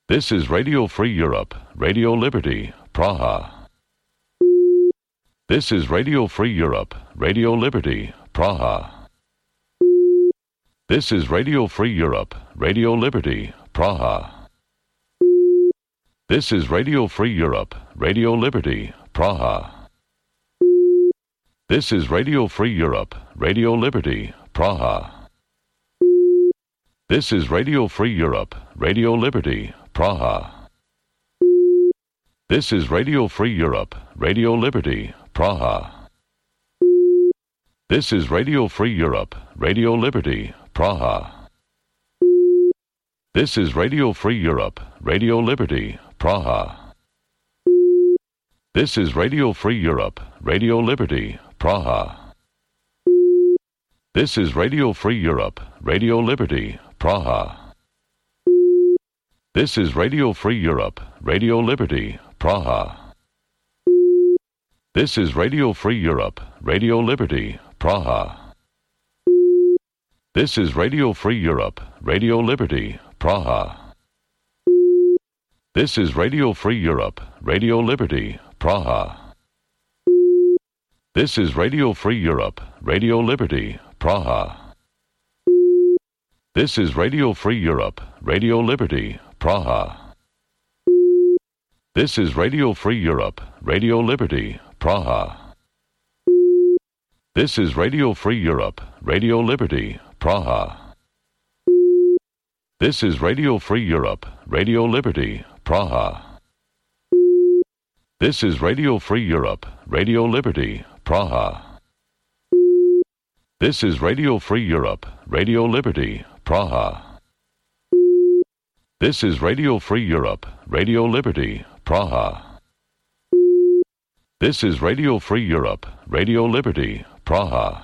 This is Radio Free Europe, Radio Liberty, Praha. This is Radio Free Europe, Radio Liberty, Praha. This is Radio Free Europe, Radio Liberty, Praha. This is Radio Free Europe, Radio Liberty, Praha. This is Radio Free Europe, Radio Liberty, Praha. This is Radio Free Europe, Radio Liberty, Praha. This is Radio Free Europe, Radio Liberty, Praha. This is Radio Free Europe, Radio Liberty, Praha. This is Radio Free Europe, Radio Liberty, Praha. This is Radio Free Europe, Radio Liberty, Praha. This is Radio Free Europe, Radio Liberty, Praha. This is Radio Free Europe, Radio Liberty, Praha. This is Radio Free Europe, Radio Liberty, Praha. This is Radio Free Europe, Radio Liberty, Praha. This is Radio Free Europe, Radio Liberty, Praha. This is Radio Free Europe, Radio Liberty, Praha. This is Radio Free Europe, Radio Liberty, Praha. This is Radio Free Europe, Radio Liberty, Praha. This is Radio Free Europe, Radio Liberty, Praha. This is Radio Free Europe, Radio Liberty, Praha. This is Radio Free Europe, Radio Liberty, Praha. This is Radio Free Europe, Radio Liberty, Praha. This is Radio Free Europe, Radio Liberty, Praha. This is Radio Free Europe, Radio Liberty, Praha.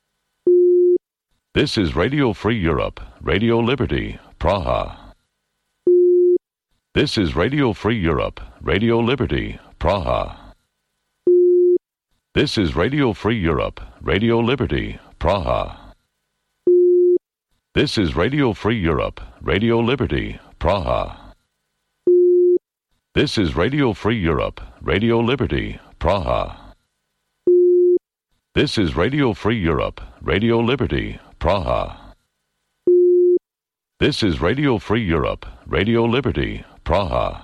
This is Radio Free Europe, Radio Liberty, Praha. This is Radio Free Europe, Radio Liberty, Praha. This is Radio Free Europe, Radio Liberty, Praha. This is Radio Free Europe, Radio Liberty, Praha. This is Radio Free Europe, Radio Liberty, Praha. This is Radio Free Europe, Radio Liberty, Praha. This is Radio Free Europe, Radio Liberty, Praha.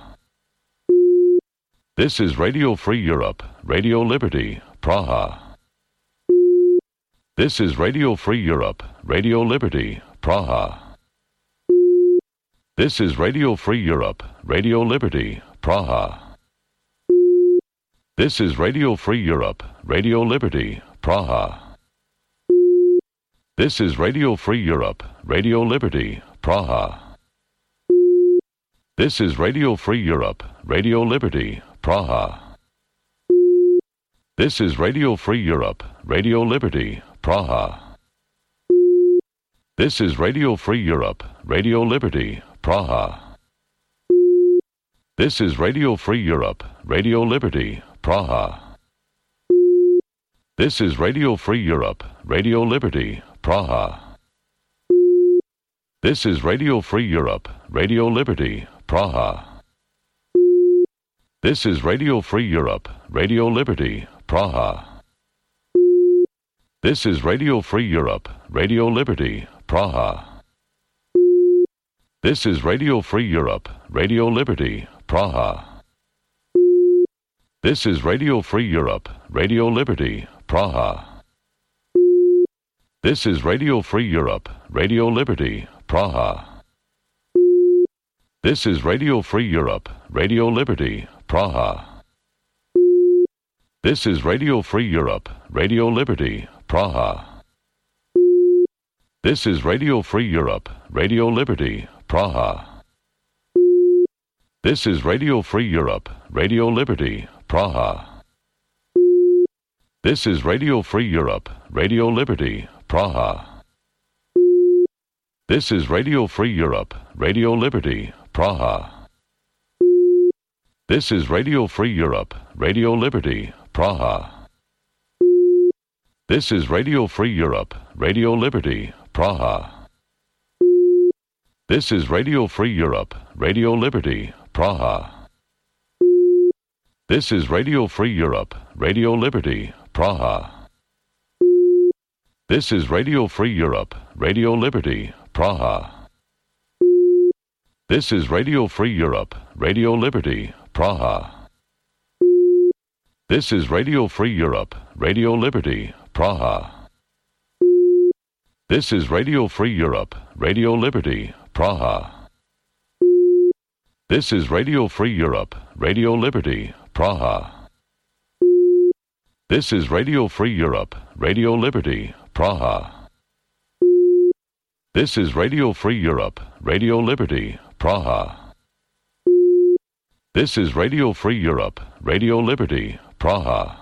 This is Radio Free Europe, Radio Liberty, Praha. This is Radio Free Europe, Radio Liberty, Praha. This is Radio Free Europe, Radio Liberty, Praha. This is Radio Free Europe, Radio Liberty, Praha. This is Radio Free Europe, Radio Liberty, Praha. This is Radio Free Europe, Radio Liberty, Praha. This is Radio Free Europe, Radio Liberty, Praha. This is Radio Free Europe, Radio Liberty, Praha. This is Radio Free Europe, Radio Liberty, Praha. This is Radio Free Europe, Radio Liberty, Praha. This is Radio Free Europe, Radio Liberty, Praha. This is Radio Free Europe, Radio Liberty, Praha. This is Radio Free Europe, Radio Liberty, Praha. This is Radio Free Europe, Radio Liberty, Praha. This is Radio Free Europe, Radio Liberty, Praha. This is Radio Free Europe, Radio Liberty, Praha. This is Radio Free Europe, Radio Liberty, Praha. This is Radio Free Europe, Radio Liberty, Praha. This is Radio Free Europe, Radio Liberty, Praha. This is Radio Free Europe, Radio Liberty, Praha. This is Radio Free Europe, Radio Liberty, Praha. This is Radio Free Europe, Radio Liberty, Praha. This is Radio Free Europe, Radio Liberty, Praha. This is Radio Free Europe, Radio Liberty, Praha. This is Radio Free Europe, Radio Liberty, Praha. This is Radio Free Europe, Radio Liberty, Praha. This is Radio Free Europe, Radio Liberty, Praha. This is Radio Free Europe, Radio Liberty, Praha. This is Radio Free Europe, Radio Liberty, Praha. This is Radio Free Europe, Radio Liberty, Praha. This is Radio Free Europe, Radio Liberty, Praha. This is Radio Free Europe, Radio Liberty, Praha. This is Radio Free Europe, Radio Liberty, Praha. This is Radio Free Europe, Radio Liberty, Praha.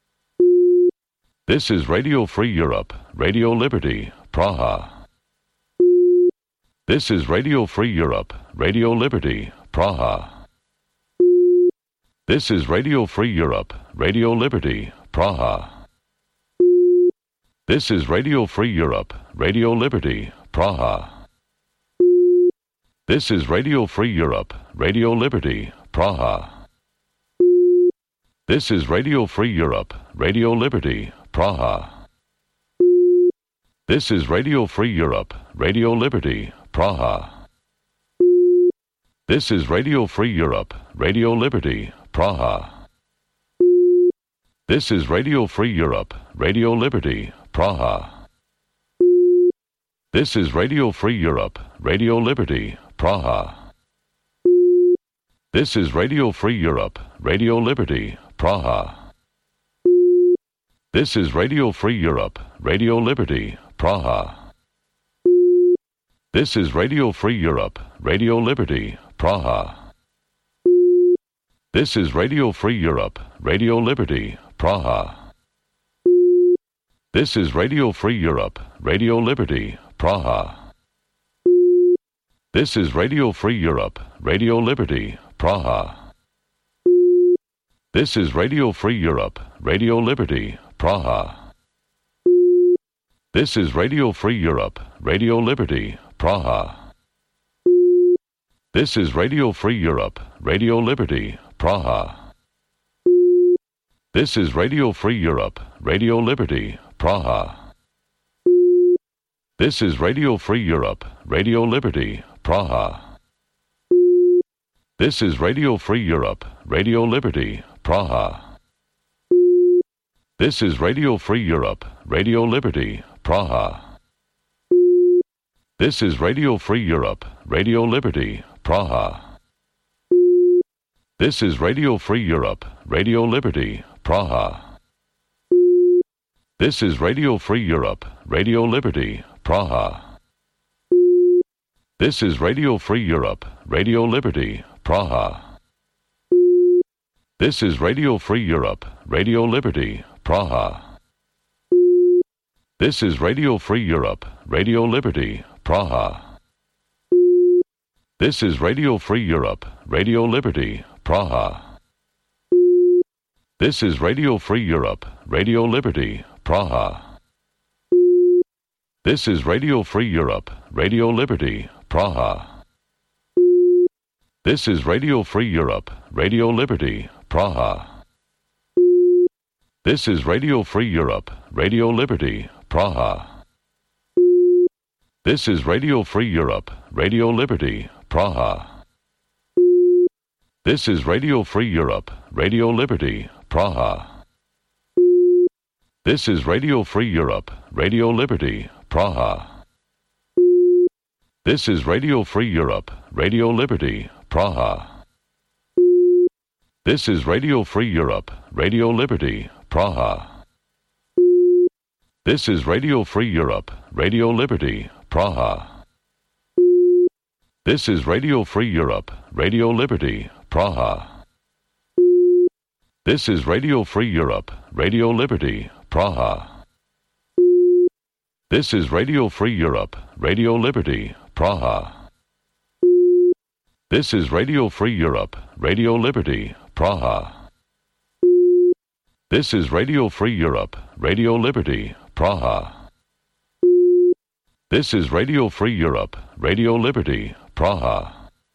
This is Radio Free Europe, Radio Liberty, Praha. This is Radio Free Europe, Radio Liberty, Praha. This is Radio Free Europe, Radio Liberty, Praha. This is Radio Free Europe, Radio Liberty, Praha. This is Radio Free Europe, Radio Liberty, Praha. This is Radio Free Europe, Radio Liberty, Praha. This is Radio Free Europe, Radio Liberty, Praha. This is Radio Free Europe, Radio Liberty, Praha. This is Radio Free Europe, Radio Liberty, Praha. This is Radio Free Europe, Radio Liberty, Praha. This is Radio Free Europe, Radio Liberty, Praha. This is Radio Free Europe, Radio Liberty, Praha. This is Radio Free Europe, Radio Liberty, Praha. This is Radio Free Europe, Radio Liberty, Praha. This is Radio Free Europe, Radio Liberty, Praha. This is Radio Free Europe, Radio Liberty, Praha. This is Radio Free Europe, Radio Liberty, Praha. This is Radio Free Europe, Radio Liberty, Praha. This is Radio Free Europe, Radio Liberty, Praha. This is Radio Free Europe, Radio Liberty, Praha. This is Radio Free Europe, Radio Liberty, Praha. This is Radio Free Europe, Radio Liberty, Praha. This is Radio Free Europe, Radio Liberty, Praha. This is Radio Free Europe, Radio Liberty, Praha. This is Radio Free Europe, Radio Liberty, Praha. This is Radio Free Europe, Radio Liberty, Praha. This is Radio Free Europe, Radio Liberty, Praha. This is Radio Free Europe, Radio Liberty, Praha. This is Radio Free Europe, Radio Liberty, Praha. This is Radio Free Europe, Radio Liberty, Praha. This is Radio Free Europe, Radio Liberty, Praha. This is Radio Free Europe, Radio Liberty, Praha. This is Radio Free Europe, Radio Liberty, Praha. This is Radio Free Europe, Radio Liberty, Praha. This is Radio Free Europe, Radio Liberty, Praha. This is Radio Free Europe, Radio Liberty, Praha. This is Radio Free Europe, Radio Liberty, Praha. This is Radio Free Europe, Radio Liberty, Praha. This is Radio Free Europe, Radio Liberty, Praha. This is Radio Free Europe, Radio Liberty, Praha. This is Radio Free Europe, Radio Liberty, Praha. This is Radio Free Europe, Radio Liberty, Praha. This is Radio Free Europe, Radio Liberty, Praha. This is Radio Free Europe, Radio Liberty, Praha. This is Radio Free Europe, Radio Liberty, Praha. This is Radio Free Europe, Radio Liberty, Praha.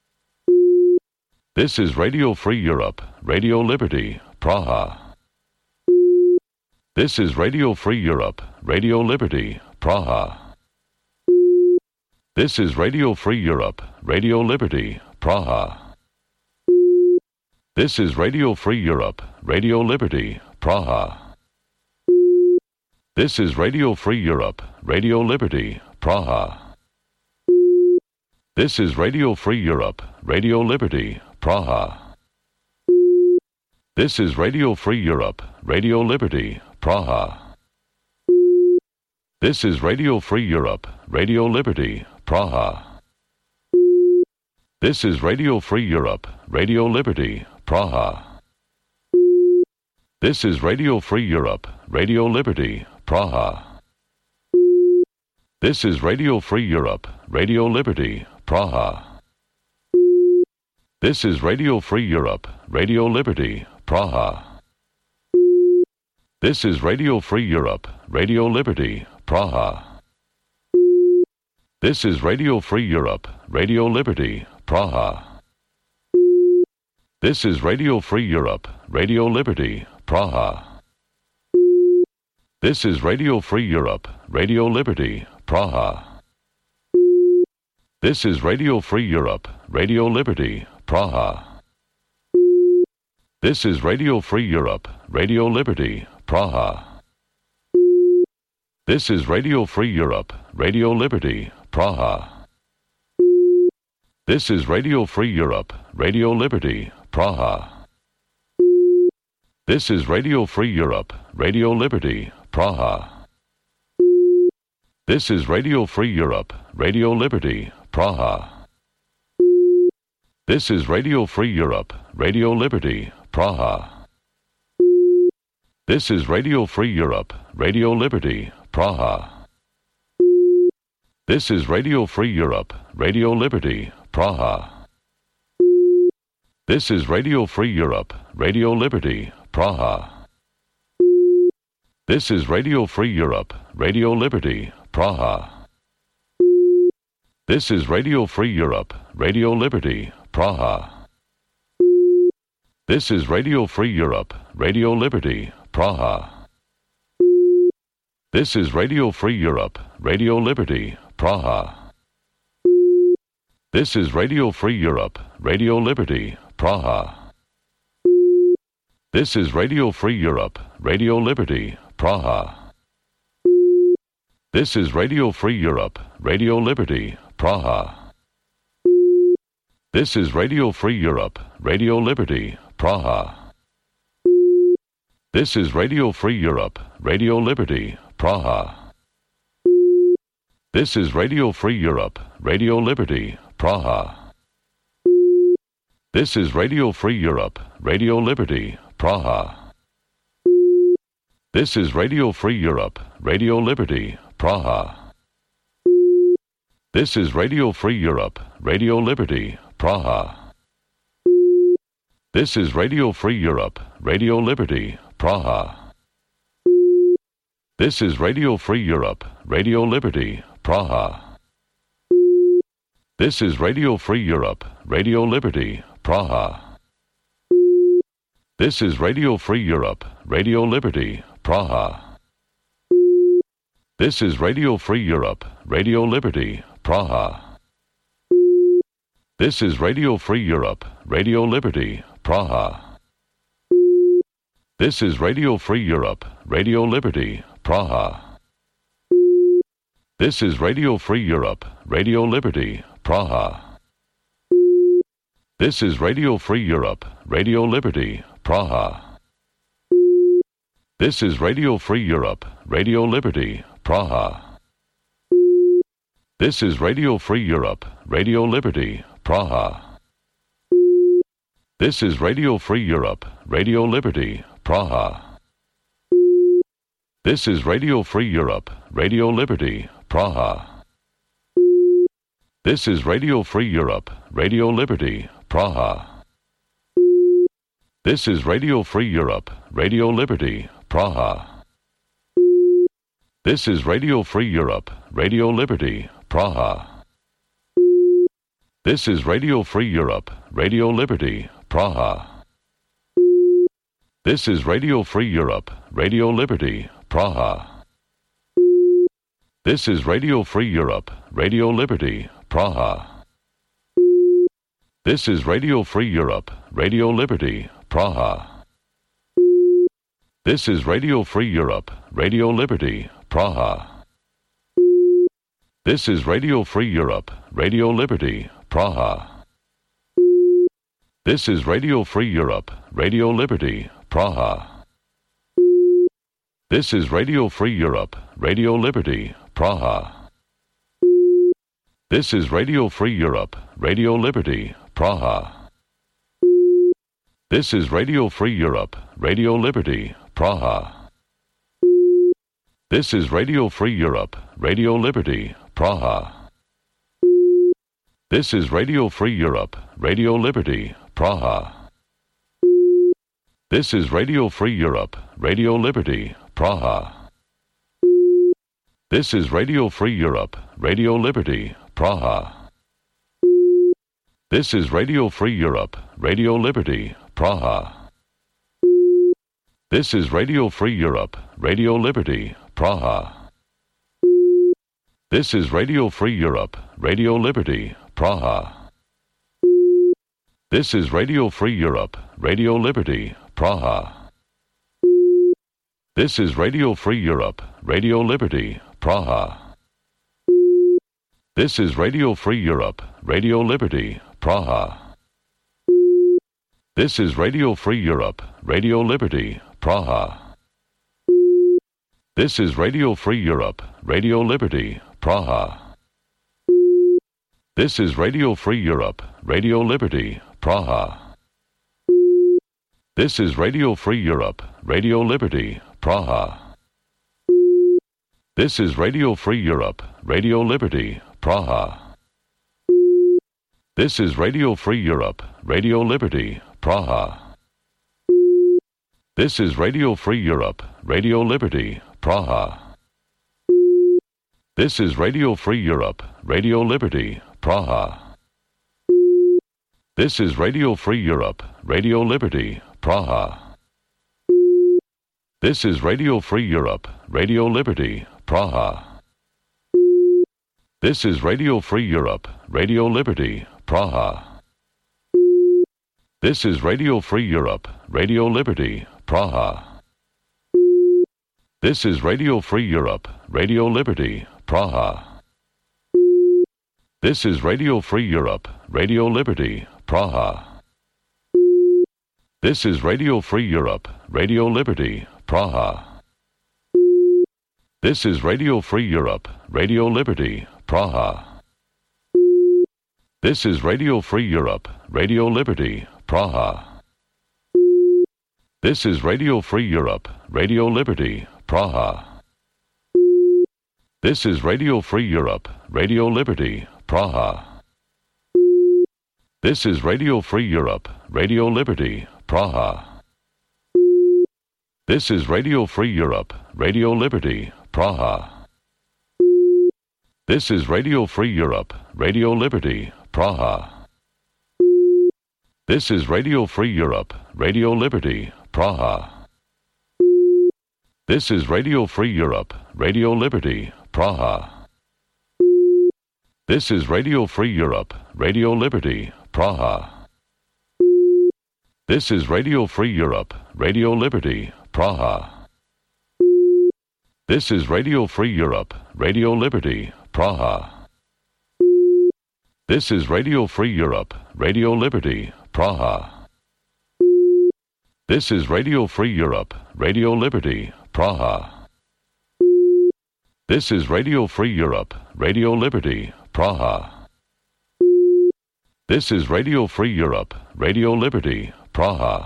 This is Radio Free Europe, Radio Liberty, Praha. This is Radio Free Europe, Radio Liberty, Praha. This is Radio Free Europe, Radio Liberty, Praha. This is Radio Free Europe, Radio Liberty, Praha. This is Radio Free Europe, Radio Liberty, Praha. This is Radio Free Europe, Radio Liberty, Praha. This is Radio Free Europe, Radio Liberty, Praha. This is Radio Free Europe, Radio Liberty, Praha. This is Radio Free Europe, Radio Liberty, Praha. This is Radio Free Europe, Radio Liberty, Praha. This is Radio Free Europe, Radio Liberty, Praha. This is Radio Free Europe, Radio Liberty, Praha. This is Radio Free Europe, Radio Liberty, Praha. This is Radio Free Europe, Radio Liberty, Praha. This is Radio Free Europe, Radio Liberty, Praha. This is Radio Free Europe, Radio Liberty, Praha. This is Radio Free Europe, Radio Liberty, Praha. This is Radio Free Europe, Radio Liberty, Praha. This is Radio Free Europe, Radio Liberty, Praha. This is Radio Free Europe, Radio Liberty, Praha. This is Radio Free Europe, Radio Liberty, Praha. This is Radio Free Europe, Radio Liberty, Praha. This is Radio Free Europe, Radio Liberty, Praha. This is Radio Free Europe, Radio Liberty, Praha. This is Radio Free Europe, Radio Liberty, Praha. This is Radio Free Europe, Radio Liberty, Praha. This is Radio Free Europe, Radio Liberty, Praha. This is Radio Free Europe, Radio Liberty, Praha. This is Radio Free Europe, Radio Liberty, Praha. This is Radio Free Europe, Radio Liberty, Praha. This is Radio Free Europe, Radio Liberty, Praha. This is Radio Free Europe, Radio Liberty, Praha. This is Radio Free Europe, Radio Liberty, Praha. This is Radio Free Europe, Radio Liberty, Praha. This is Radio Free Europe, Radio Liberty, Praha. This is Radio Free Europe, Radio Liberty, Praha. This is Radio Free Europe, Radio Liberty, Praha. This is Radio Free Europe, Radio Liberty, Praha. This is Radio Free Europe, Radio Liberty, Praha. This is Radio Free Europe, Radio Liberty, Praha. This is Radio Free Europe, Radio Liberty, Praha. This is Radio Free Europe, Radio Liberty, Praha. This is Radio Free Europe, Radio Liberty, Praha. This is Radio Free Europe, Radio Liberty, Praha. This is Radio Free Europe, Radio Liberty, Praha. This is Radio Free Europe, Radio Liberty, Praha. This is Radio Free Europe, Radio Liberty, Praha. This is Radio Free Europe, Radio Liberty, Praha. This is Radio Free Europe, Radio Liberty, Praha. This is Radio Free Europe, Radio Liberty, Praha. This is Radio Free Europe, Radio Liberty, Praha. This is Radio Free Europe, Radio Liberty, Praha. This is Radio Free Europe, Radio Liberty, Praha. This is Radio Free Europe, Radio Liberty, Praha. This is Radio Free Europe, Radio Liberty, Praha. This is Radio Free Europe, Radio Liberty, Praha. This is Radio Free Europe, Radio Liberty, Praha. This is Radio Free Europe, Radio Liberty, Praha. This is Radio Free Europe, Radio Liberty, Praha. This is Radio Free Europe, Radio Liberty, Praha. This is Radio Free Europe, Radio Liberty, Praha. This is Radio Free Europe, Radio Liberty, Praha. This is Radio Free Europe, Radio Liberty, Praha. This is Radio Free Europe, Radio Liberty, Praha. This is Radio Free Europe, Radio Liberty, Praha. This is Radio Free Europe, Radio Liberty, Praha. This is Radio Free Europe, Radio Liberty, Praha. This is Radio Free Europe, Radio Liberty, Praha. This is Radio Free Europe, Radio Liberty, Praha. This is Radio Free Europe, Radio Liberty, Praha. This is Radio Free Europe, Radio Liberty, Praha. This is Radio Free Europe, Radio Liberty, Praha. This is Radio Free Europe, Radio Liberty, Praha. This is Radio Free Europe, Radio Liberty, Praha. This is Radio Free Europe, Radio Liberty, Praha. This is Radio Free Europe, Radio Liberty, Praha. This is Radio Free Europe, Radio Liberty, Praha. This is Radio Free Europe, Radio Liberty, Praha. This is Radio Free Europe, Radio Liberty, Praha. This is Radio Free Europe, Radio Liberty, Praha. This is Radio Free Europe, Radio Liberty, Praha. This is Radio Free Europe, Radio Liberty, Praha. This is Radio Free Europe, Radio Liberty, Praha. This is Radio Free Europe, Radio Liberty, Praha. This is Radio Free Europe, Radio Liberty, Praha. This is Radio Free Europe, Radio Liberty, Praha. This is Radio Free Europe, Radio Liberty, Praha. This is Radio Free Europe, Radio Liberty, Praha. This is Radio Free Europe, Radio Liberty, Praha. This is Radio Free Europe, Radio Liberty, Praha. This is Radio Free Europe, Radio Liberty, Praha. This is Radio Free Europe, Radio Liberty, Praha. This is Radio Free Europe, Radio Liberty, Praha. This is Radio Free Europe, Radio Liberty, Praha. This is Radio Free Europe, Radio Liberty, Praha. This is Radio Free Europe, Radio Liberty, Praha. This is Radio Free Europe, Radio Liberty, Praha. This is Radio Free Europe, Radio Liberty, Praha. This is Radio Free Europe, Radio Liberty, Praha. This is Radio Free Europe, Radio Liberty, Praha. This is Radio Free Europe, Radio Liberty, Praha. This is Radio Free Europe, Radio Liberty, Praha. This is Radio Free Europe, Radio Liberty, Praha. This is Radio Free Europe, Radio Liberty, Praha. This is Radio Free Europe, Radio Liberty, Praha. This is Radio Free Europe, Radio Liberty, Praha.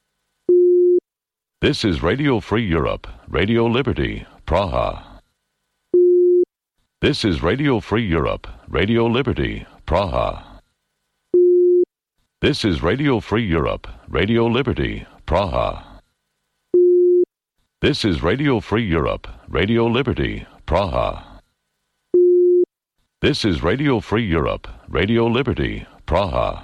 This is Radio Free Europe, Radio Liberty, Praha. This is Radio Free Europe, Radio Liberty, Praha. This is Radio Free Europe, Radio Liberty, Praha. This is Radio Free Europe, Radio Liberty, Praha. This is Radio Free Europe, Radio Liberty, Praha.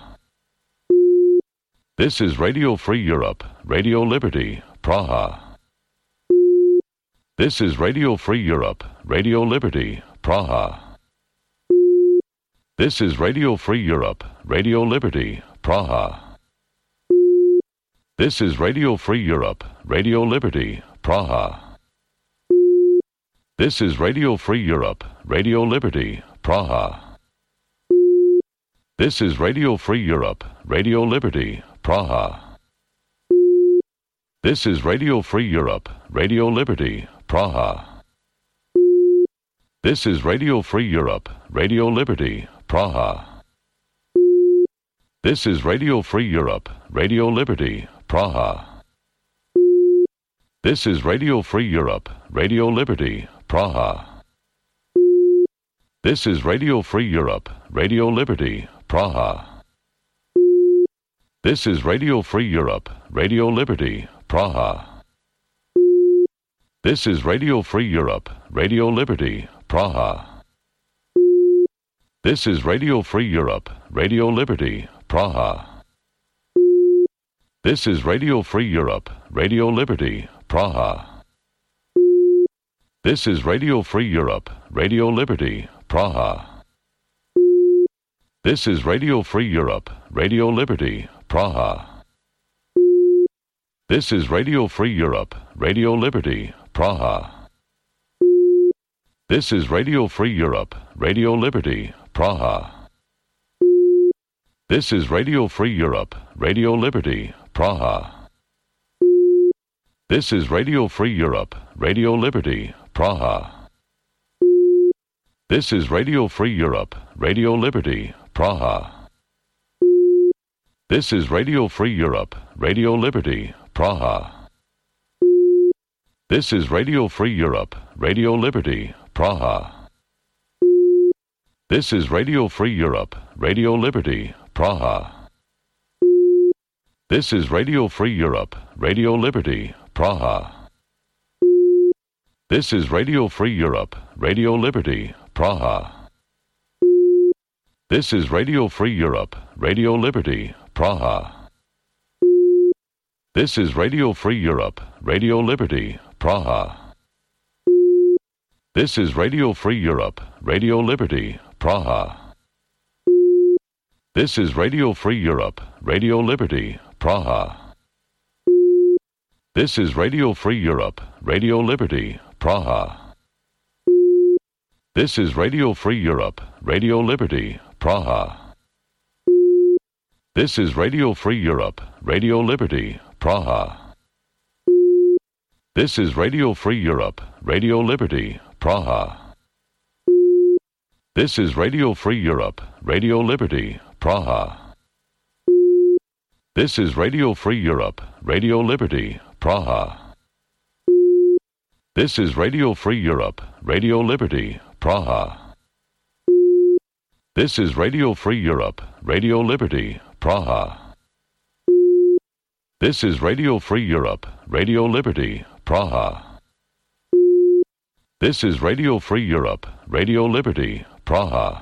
This is Radio Free Europe, Radio Liberty, Praha. This is Radio Free Europe, Radio Liberty, Praha. This is Radio Free Europe, Radio Liberty, Praha. This is Radio Free Europe, Radio Liberty, Praha. This is Radio Free Europe, Radio Liberty, Praha. This is Radio Free Europe, Radio Liberty, Praha. This is Radio Free Europe, Radio Liberty, Praha. This is Radio Free Europe, Radio Liberty, Praha. This is Radio Free Europe, Radio Liberty, Praha. This is Radio Free Europe, Radio Liberty, Praha. This is Radio Free Europe, Radio Liberty, Praha. This is Radio Free Europe, Radio Liberty, Praha. This is Radio Free Europe, Radio Liberty, Praha. This is Radio Free Europe, Radio Liberty, Praha. This is Radio Free Europe, Radio Liberty, Praha. This is Radio Free Europe, Radio Liberty, Praha. This is Radio Free Europe, Radio Liberty, Praha. This is Radio Free Europe, Radio Liberty, Praha. This is Radio Free Europe, Radio Liberty, Praha. This is Radio Free Europe, Radio Liberty, Praha. This is Radio Free Europe, Radio Liberty, Praha. This is Radio Free Europe, Radio Liberty, Praha. This is Radio Free Europe, Radio Liberty, Praha. This is Radio Free Europe, Radio Liberty, Praha. This is Radio Free Europe, Radio Liberty, Praha. This is Radio Free Europe, Radio Liberty, Praha. This is Radio Free Europe, Radio Liberty, Praha. This is Radio Free Europe, Radio Liberty, Praha. This is Radio Free Europe, Radio Liberty, Praha. This is Radio Free Europe, Radio Liberty, Praha. This is Radio Free Europe, Radio Liberty, Praha. This is Radio Free Europe, Radio Liberty, Praha. This is Radio Free Europe, Radio Liberty, Praha. This is Radio Free Europe, Radio Liberty, Praha. This is Radio Free Europe, Radio Liberty, Praha. This is Radio Free Europe, Radio Liberty, Praha. This is Radio Free Europe, Radio Liberty, Praha. This is Radio Free Europe, Radio Liberty, Praha. This is Radio Free Europe, Radio Liberty, Praha. This is Radio Free Europe, Radio Liberty, Praha. This is Radio Free Europe, Radio Liberty, Praha.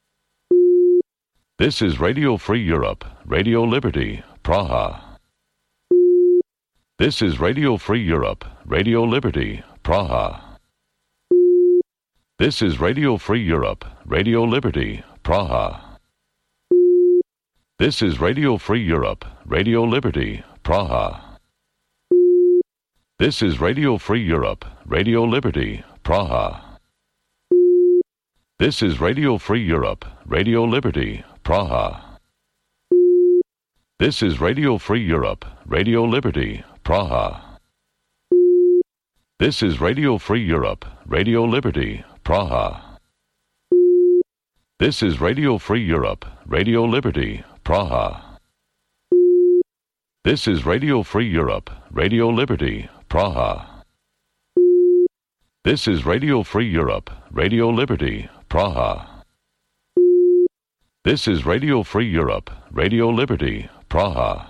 This is Radio Free Europe, Radio Liberty, Praha. This is Radio Free Europe, Radio Liberty, Praha. This is Radio Free Europe, Radio Liberty, Praha. This is Radio Free Europe, Radio Liberty, Praha. This is Radio Free Europe, Radio Liberty, Praha. This is Radio Free Europe, Radio Liberty, Praha. This is Radio Free Europe, Radio Liberty, Praha. This is Radio Free Europe, Radio Liberty, Praha. This is Radio Free Europe, Radio Liberty, Praha. This is Radio Free Europe, Radio Liberty, Praha. This is Radio Free Europe, Radio Liberty, Praha. This is Radio Free Europe, Radio Liberty, Praha.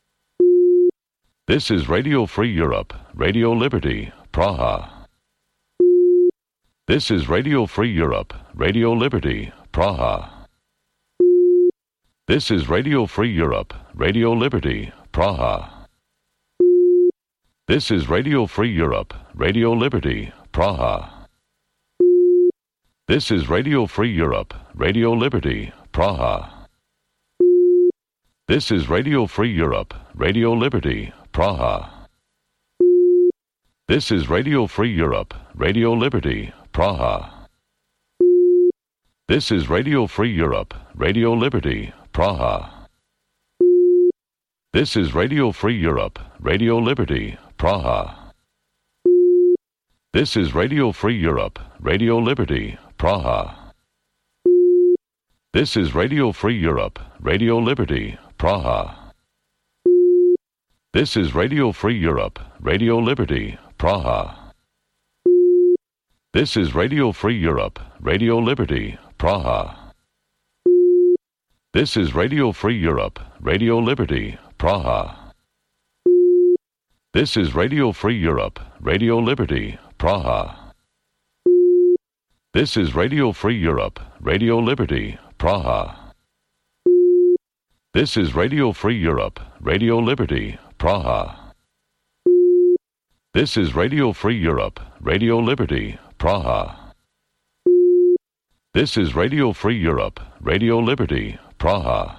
This is Radio Free Europe, Radio Liberty, Praha. This is Radio Free Europe, Radio Liberty, Praha. This is Radio Free Europe, Radio Liberty, Praha. This is Radio Free Europe, Radio Liberty, Praha. This is Radio Free Europe, Radio Liberty, Praha. This is Radio Free Europe, Radio Liberty, Praha. This is Radio Free Europe, Radio Liberty, Praha. This is Radio Free Europe, Radio Liberty, Praha. This is Radio Free Europe, Radio Liberty, Praha. This is Radio Free Europe, Radio Liberty, Praha. This is Radio Free Europe, Radio Liberty, Praha. This is Radio Free Europe, Radio Liberty, Praha. This is Radio Free Europe, Radio Liberty, Praha. This is Radio Free Europe, Radio Liberty, Praha. This is Radio Free Europe, Radio Liberty, Praha. This is Radio Free Europe, Radio Liberty, Praha. This is Radio Free Europe, Radio Liberty, Praha. This is Radio Free Europe, Radio Liberty, Praha. This is Radio Free Europe, Radio Liberty, Praha.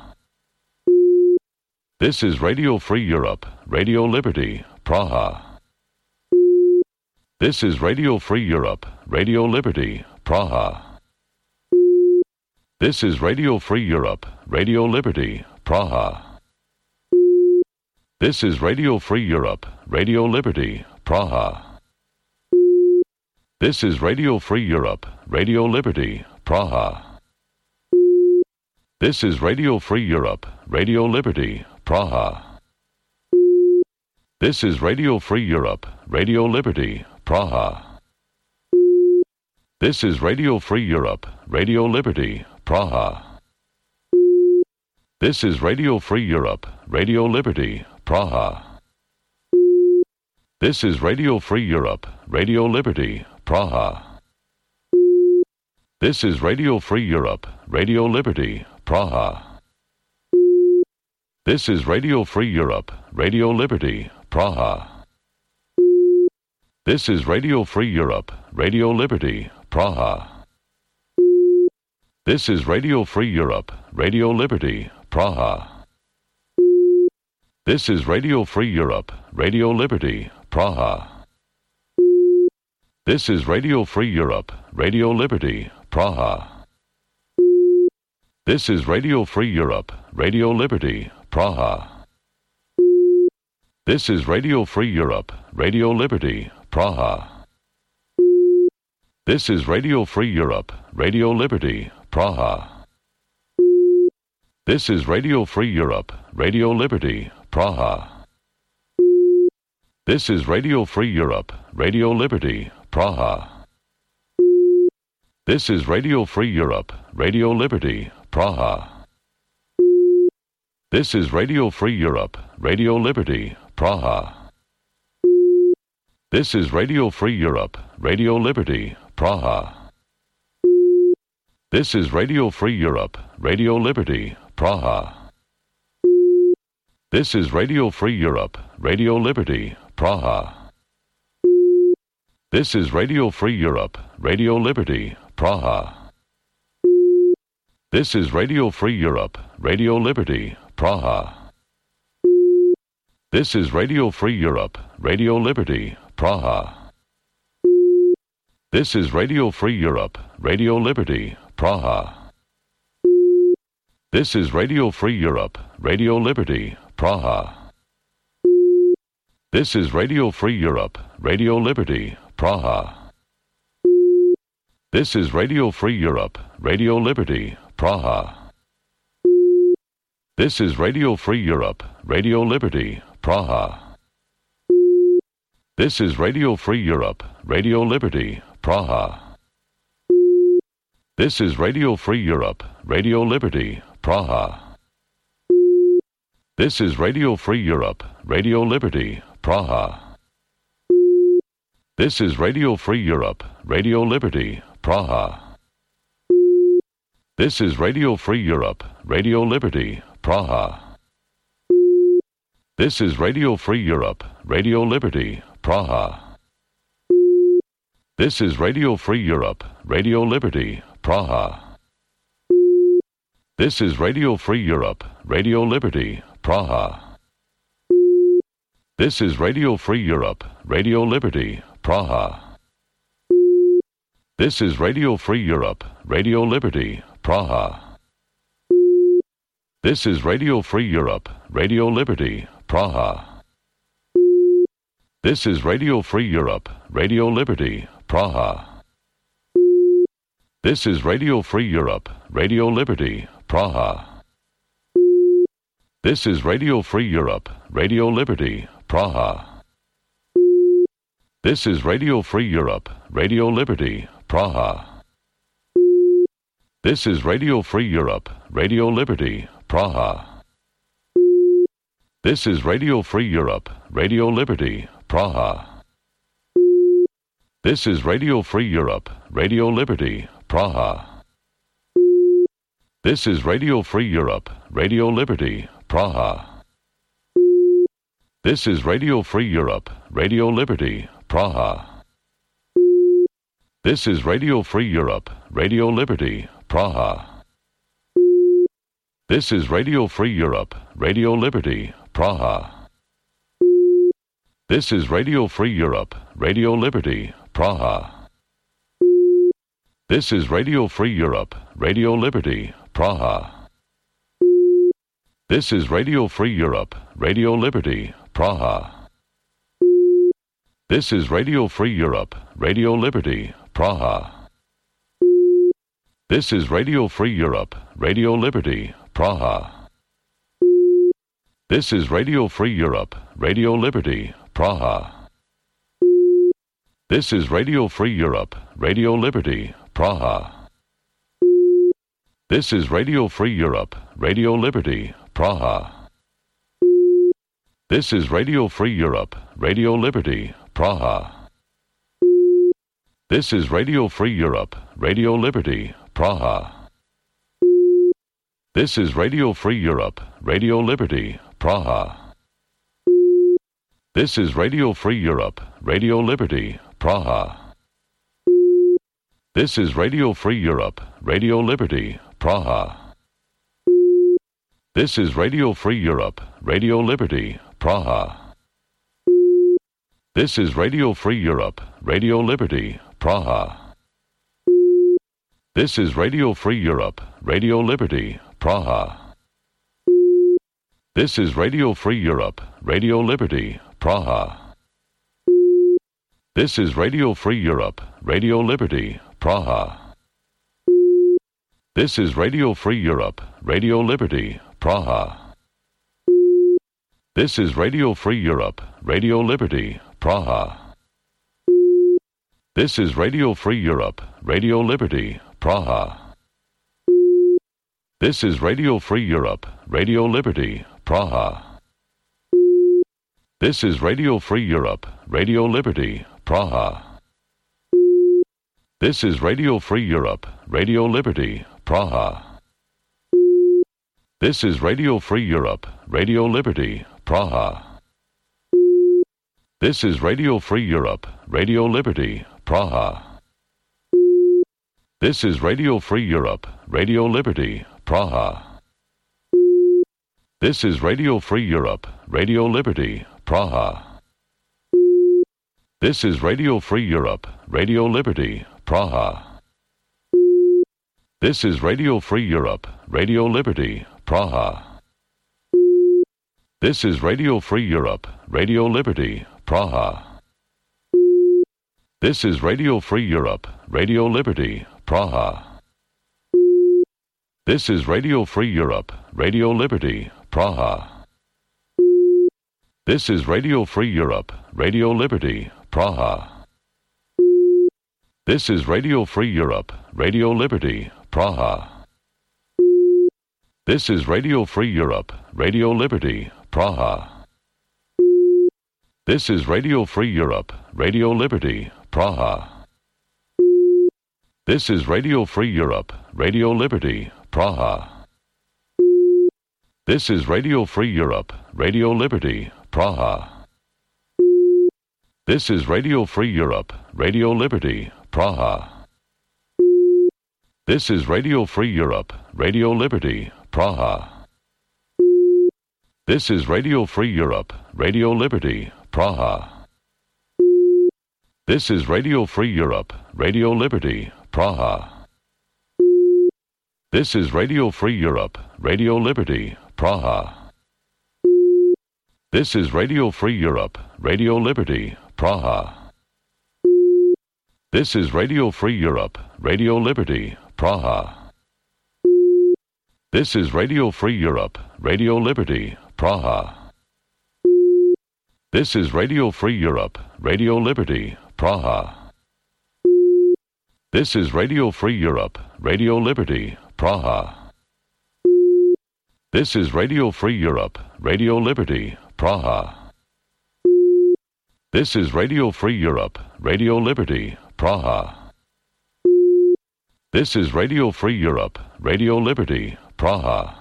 This is Radio Free Europe, Radio Liberty, Praha. This is Radio Free Europe, Radio Liberty, Praha. This is Radio Free Europe, Radio Liberty, Praha. This is Radio Free Europe, Radio Liberty, Praha. This is Radio Free Europe, Radio Liberty, Praha. This is Radio Free Europe, Radio Liberty, Praha. This is Radio Free Europe, Radio Liberty, Praha. This is Radio Free Europe, Radio Liberty, Praha. This is Radio Free Europe, Radio Liberty, Praha. This is Radio Free Europe, Radio Liberty, Praha. This is Radio Free Europe, Radio Liberty, Praha. This is Radio Free Europe, Radio Liberty, Praha. This is Radio Free Europe, Radio Liberty, Praha. This is Radio Free Europe, Radio Liberty, Praha. This is Radio Free Europe, Radio Liberty, Praha. This is Radio Free Europe, Radio Liberty, Praha. This is Radio Free Europe, Radio Liberty, Praha. This is Radio Free Europe, Radio Liberty, Praha. This is Radio Free Europe, Radio Liberty, Praha. This is Radio Free Europe, Radio Liberty, Praha. This is Radio Free Europe, Radio Liberty, Praha. This is Radio Free Europe, Radio Liberty, Praha. This is Radio Free Europe, Radio Liberty, Praha. This is Radio Free Europe, Radio Liberty, Praha. This is Radio Free Europe, Radio Liberty, Praha. This is Radio Free Europe, Radio Liberty, Praha. This is Radio Free Europe, Radio Liberty, Praha. This is Radio Free Europe, Radio Liberty, Praha. This is Radio Free Europe, Radio Liberty, Praha. This is Radio Free Europe, Radio Liberty, Praha. This is Radio Free Europe, Radio Liberty, Praha. This is Radio Free Europe, Radio Liberty, Praha. This is Radio Free Europe, Radio Liberty, Praha. This is Radio Free Europe, Radio Liberty, Praha. This is Radio Free Europe, Radio Liberty, Praha. This is Radio Free Europe, Radio Liberty, Praha. This is Radio Free Europe, Radio Liberty, Praha. This is Radio Free Europe, Radio Liberty, Praha. This is Radio Free Europe, Radio Liberty, Praha. This is Radio Free Europe, Radio Liberty, Praha. This is Radio Free Europe, Radio Liberty, Praha. This is Radio Free Europe, Radio Liberty, Praha. This is Radio Free Europe, Radio Liberty, Praha. This is Radio Free Europe, Radio Liberty, Praha. This is Radio Free Europe, Radio Liberty, Praha. This is Radio Free Europe, Radio Liberty, Praha. This is Radio Free Europe, Radio Liberty, Praha. This is Radio Free Europe, Radio Liberty, Praha. This is Radio Free Europe, Radio Liberty, Praha. This is Radio Free Europe, Radio Liberty, Praha. This is Radio Free Europe, Radio Liberty, Praha. This is Radio Free Europe, Radio Liberty, Praha. This is Radio Free Europe, Radio Liberty, Praha. This is Radio Free Europe, Radio Liberty, Praha. This is Radio Free Europe, Radio Liberty, Praha. This is Radio Free Europe, Radio Liberty, Praha. This is Radio Free Europe, Radio Liberty, Praha. This is Radio Free Europe, Radio Liberty, Praha. This is Radio Free Europe, Radio Liberty, Praha. This is Radio Free Europe, Radio Liberty, Praha. This is Radio Free Europe, Radio Liberty, Praha. This is Radio Free Europe, Radio Liberty, Praha. This is Radio Free Europe, Radio Liberty, Praha. This is Radio Free Europe, Radio Liberty, Praha. This is Radio Free Europe, Radio Liberty, Praha. This is Radio Free Europe, Radio Liberty, Praha. This is Radio Free Europe, Radio Liberty, Praha. This is Radio Free Europe, Radio Liberty, Praha. This is Radio Free Europe, Radio Liberty, Praha. This is Radio Free Europe, Radio Liberty, Praha. This is Radio Free Europe, Radio Liberty, Praha. This is Radio Free Europe, Radio Liberty, Praha. This is Radio Free Europe, Radio Liberty, Praha. This is Radio Free Europe, Radio Liberty, Praha. This is Radio Free Europe, Radio Liberty, Praha. This is Radio Free Europe, Radio Liberty, Praha. This is Radio Free Europe, Radio Liberty, Praha. This is Radio Free Europe, Radio Liberty, Praha. This is Radio Free Europe, Radio Liberty, Praha. This is Radio Free Europe, Radio Liberty, Praha. This is Radio Free Europe, Radio Liberty, Praha. This is Radio Free Europe, Radio Liberty, Praha. This is Radio Free Europe, Radio Liberty, Praha. This is Radio Free Europe, Radio Liberty, Praha. This is Radio Free Europe, Radio Liberty, Praha. This is Radio Free Europe, Radio Liberty, Praha. This is Radio Free Europe, Radio Liberty, Praha. This is Radio Free Europe, Radio Liberty, Praha. This is Radio Free Europe, Radio Liberty, Praha. This is Radio Free Europe, Radio Liberty, Praha. This is Radio Free Europe, Radio Liberty, Praha. This is Radio Free Europe, Radio Liberty, Praha. This is Radio Free Europe, Radio Liberty, Praha. This is Radio Free Europe, Radio Liberty, Praha. This is Radio Free Europe, Radio Liberty, Praha. This is Radio Free Europe, Radio Liberty, Praha. This is Radio Free Europe, Radio Liberty, Praha. This is Radio Free Europe, Radio Liberty, Praha. This is Radio Free Europe, Radio Liberty, Praha. This is Radio Free Europe, Radio Liberty, Praha. This is Radio Free Europe, Radio Liberty, Praha. This is Radio Free Europe, Radio Liberty, Praha. This is Radio Free Europe, Radio Liberty, Praha. This is Radio Free Europe, Radio Liberty, Praha. This is Radio Free Europe, Radio Liberty, Praha. This is Radio Free Europe, Radio Liberty, Praha. This is Radio Free Europe, Radio Liberty, Praha. This is Radio Free Europe, Radio Liberty, Praha.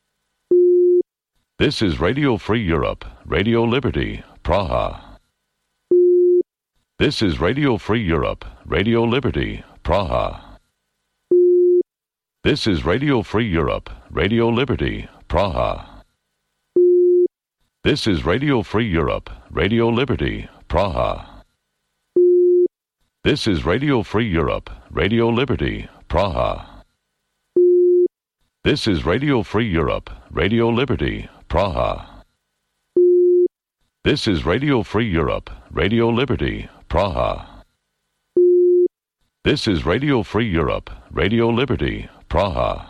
This is Radio Free Europe, Radio Liberty, Praha. This is Radio Free Europe, Radio Liberty, Praha. This is Radio Free Europe, Radio Liberty, Praha. This is Radio Free Europe, Radio Liberty, Praha. This is Radio Free Europe, Radio Liberty, Praha. This is Radio Free Europe, Radio Liberty, Praha. This is Radio Free Europe, Radio Liberty, Praha. This is Radio Free Europe, Radio Liberty, Praha.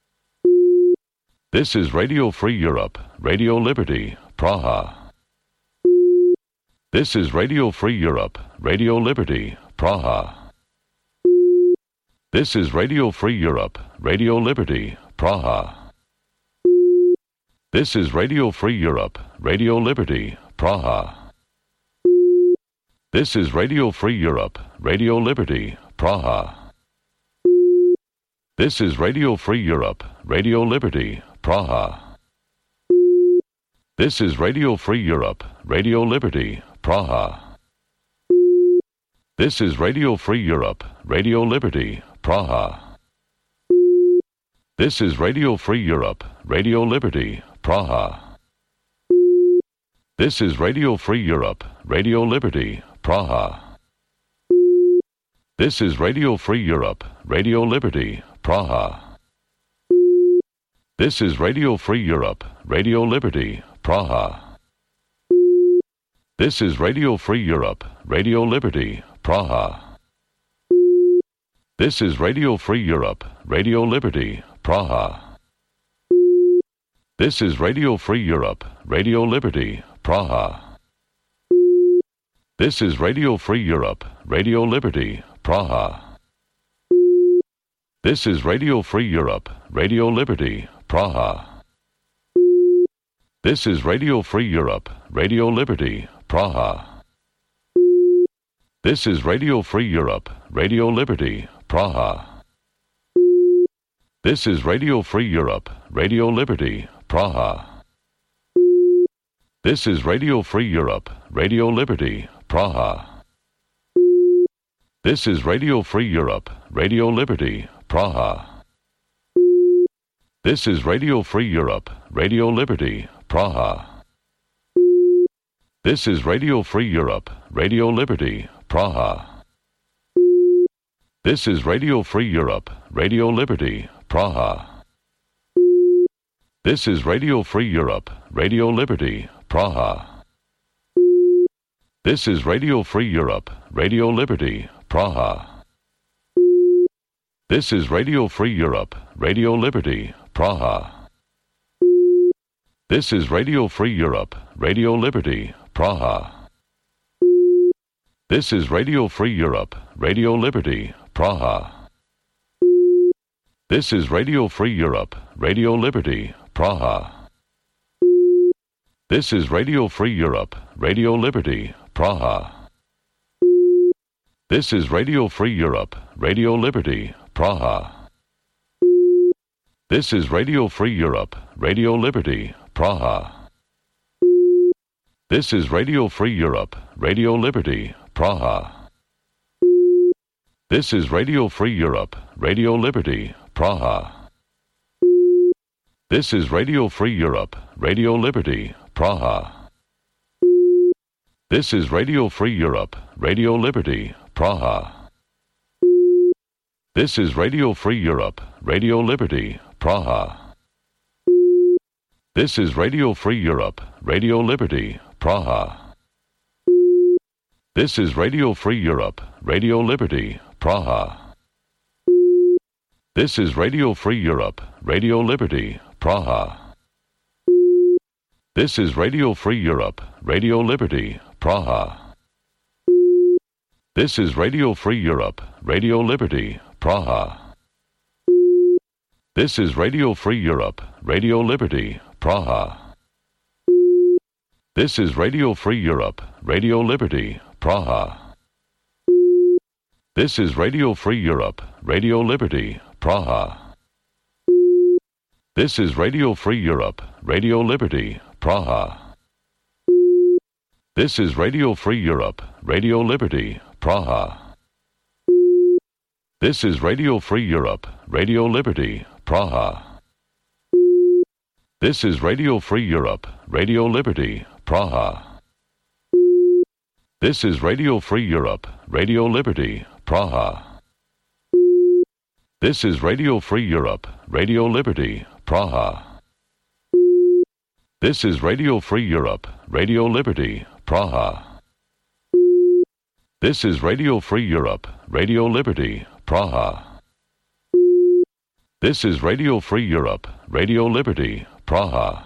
This is Radio Free Europe, Radio Liberty, Praha. This is Radio Free Europe, Radio Liberty, Praha. This is Radio Free Europe, Radio Liberty, Praha. This is Radio Free Europe, Radio Liberty, Praha. This is Radio Free Europe, Radio Liberty, Praha. This is Radio Free Europe, Radio Liberty, Praha. This is Radio Free Europe, Radio Liberty, Praha. This is Radio Free Europe, Radio Liberty, Praha. This is Radio Free Europe, Radio Liberty, Praha. This is Radio Free Europe, Radio Liberty, Praha. This is Radio Free Europe, Radio Liberty, Praha. This is Radio Free Europe, Radio Liberty, Praha. This is Radio Free Europe, Radio Liberty, Praha. This is Radio Free Europe, Radio Liberty, Praha. This is Radio Free Europe, Radio Liberty, Praha. This is Radio Free Europe, Radio Liberty, Praha. This is Radio Free Europe, Radio Liberty, Praha. This is Radio Free Europe, Radio Liberty, Praha. This is Radio Free Europe, Radio Liberty, Praha. This is Radio Free Europe, Radio Liberty, Praha. This is Radio Free Europe, Radio Liberty, Praha. This is Radio Free Europe, Radio Liberty, Praha. This is Radio Free Europe, Radio Liberty, Praha. This is Radio Free Europe, Radio Liberty, Praha. This is Radio Free Europe, Radio Liberty, Praha. This is Radio Free Europe, Radio Liberty, Praha. This is Radio Free Europe, Radio Liberty, Praha. This is Radio Free Europe, Radio Liberty, Praha. This is Radio Free Europe, Radio Liberty, Praha. This is Radio Free Europe, Radio Liberty, Praha. This is Radio Free Europe, Radio Liberty, Praha. This is Radio Free Europe, Radio Liberty, Praha. This is Radio Free Europe, Radio Liberty, Praha. This is Radio Free Europe, Radio Liberty, Praha. This is Radio Free Europe, Radio Liberty, Praha. This is Radio Free Europe, Radio Liberty, Praha. This is Radio Free Europe, Radio Liberty, Praha. This is Radio Free Europe, Radio Liberty, Praha. This is Radio Free Europe, Radio Liberty, Praha. This is Radio Free Europe, Radio Liberty, Praha. This is Radio Free Europe, Radio Liberty, Praha. This is Radio Free Europe, Radio Liberty, Praha. This is Radio Free Europe, Radio Liberty, Praha. This is Radio Free Europe, Radio Liberty, Praha. This is Radio Free Europe, Radio Liberty, Praha. This is Radio Free Europe, Radio Liberty, Praha. This is Radio Free Europe, Radio Liberty, Praha. This is Radio Free Europe, Radio Liberty, Praha. This is Radio Free Europe, Radio Liberty, Praha. This is Radio Free Europe, Radio Liberty, Praha. This is Radio Free Europe, Radio Liberty, Praha. This is Radio Free Europe, Radio Liberty, Praha. This is Radio Free Europe, Radio Liberty, Praha. This is Radio Free Europe, Radio Liberty, Praha. This is Radio Free Europe, Radio Liberty, Praha. This is Radio Free Europe, Radio Liberty, Praha.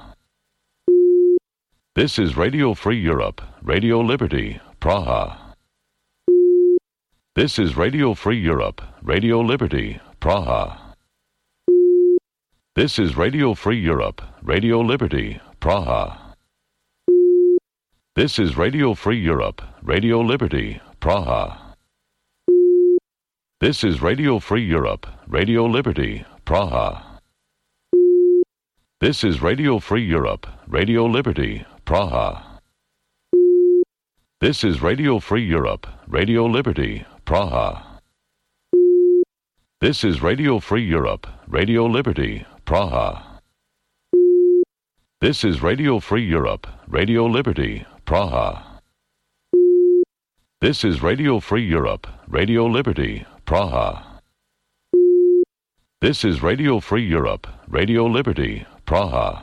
This is Radio Free Europe, Radio Liberty, Praha. This is Radio Free Europe, Radio Liberty, Praha. This is Radio Free Europe, Radio Liberty, Praha. This is Radio Free Europe, Radio Liberty, Praha. This is Radio Free Europe, Radio Liberty, Praha. This is Radio Free Europe, Radio Liberty, Praha. This is Radio Free Europe, Radio Liberty, Praha. This is Radio Free Europe, Radio Liberty, Praha. This is Radio Free Europe, Radio Liberty, Praha. This is Radio Free Europe, Radio Liberty, Praha. This is Radio Free Europe, Radio Liberty, Praha.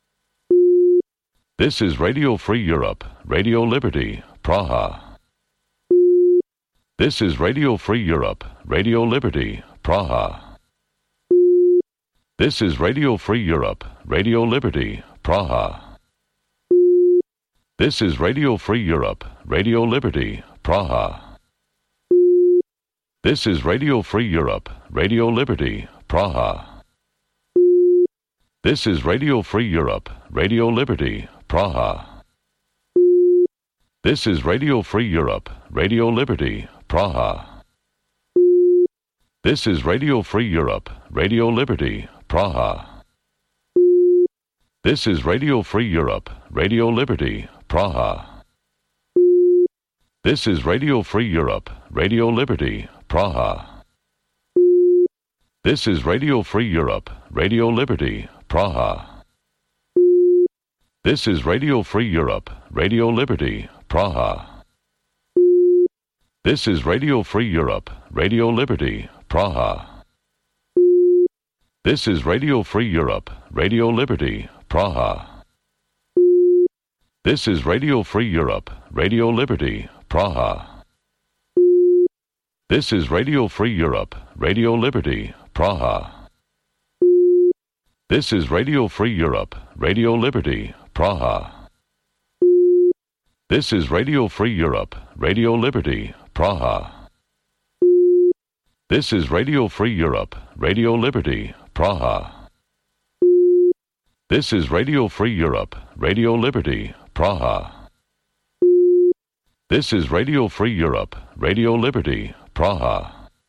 This is Radio Free Europe, Radio Liberty, Praha. This is Radio Free Europe, Radio Liberty, Praha. This is Radio Free Europe, Radio Liberty, Praha. This is Radio Free Europe, Radio Liberty, Praha. This is Radio Free Europe, Radio Liberty, Praha. This is Radio Free Europe, Radio Liberty, Praha. This is Radio Free Europe, Radio Liberty, Praha. This is Radio Free Europe, Radio Liberty, Praha. This is Radio Free Europe, Radio Liberty, Praha. This is Radio Free Europe, Radio Liberty, Praha. This is Radio Free Europe, Radio Liberty, Praha. This is Radio Free Europe, Radio Liberty, Praha. This is Radio Free Europe, Radio Liberty, Praha. This is Radio Free Europe, Radio Liberty, Praha. This is Radio Free Europe, Radio Liberty, Praha. This is Radio Free Europe, Radio Liberty, Praha. This is Radio Free Europe, Radio Liberty, Praha. This is Radio Free Europe, Radio Liberty, Praha. This is Radio Free Europe, Radio Liberty, Praha. This is Radio Free Europe, Radio Liberty, Praha. This is Radio Free Europe, Radio Liberty, Praha.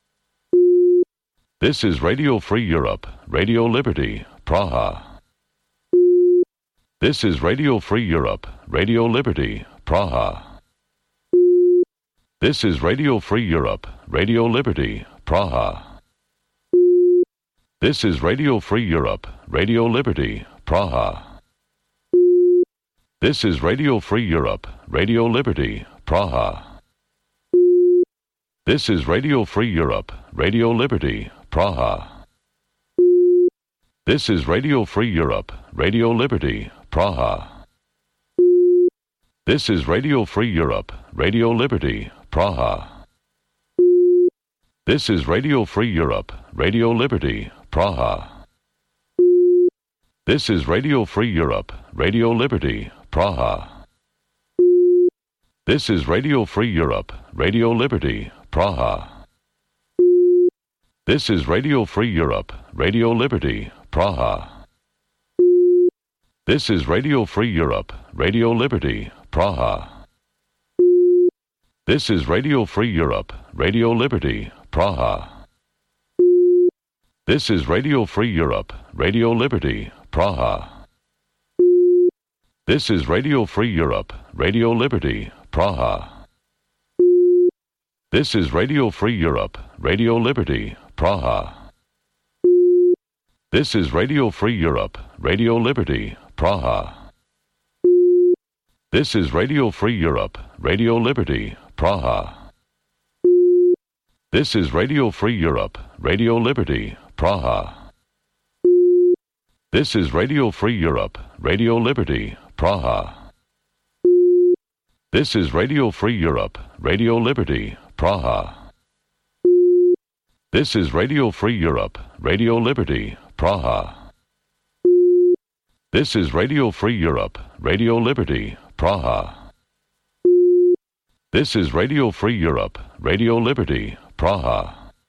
This is Radio Free Europe, Radio Liberty, Praha. This is Radio Free Europe, Radio Liberty, Praha. This is Radio Free Europe, Radio Liberty, Praha. This is Radio Free Europe, Radio Liberty, Praha. This is Radio Free Europe, Radio Liberty, Praha. This is Radio Free Europe, Radio Liberty, Praha. This is Radio Free Europe, Radio Liberty, Praha. This is Radio Free Europe, Radio Liberty, Praha. This is Radio Free Europe, Radio Liberty, Praha. This is Radio Free Europe, Radio Liberty, Praha. This is Radio Free Europe, Radio Liberty, Praha. This is Radio Free Europe, Radio Liberty, Praha. This is Radio Free Europe, Radio Liberty, Praha. This is Radio Free Europe, Radio Liberty, Praha. This is Radio Free Europe, Radio Liberty, Praha. This is Radio Free Europe, Radio Liberty, Praha. This is Radio Free Europe, Radio Liberty, Praha. This is Radio Free Europe, Radio Liberty, Praha. This is Radio Free Europe, Radio Liberty, Praha. This is Radio Free Europe, Radio Liberty, Praha. This is Radio Free Europe, Radio Liberty, Praha. This is Radio Free Europe, Radio Liberty, Praha. This is Radio Free Europe, Radio Liberty, Praha. This is Radio Free Europe, Radio Liberty, Praha. This is Radio Free Europe, Radio Liberty, Praha.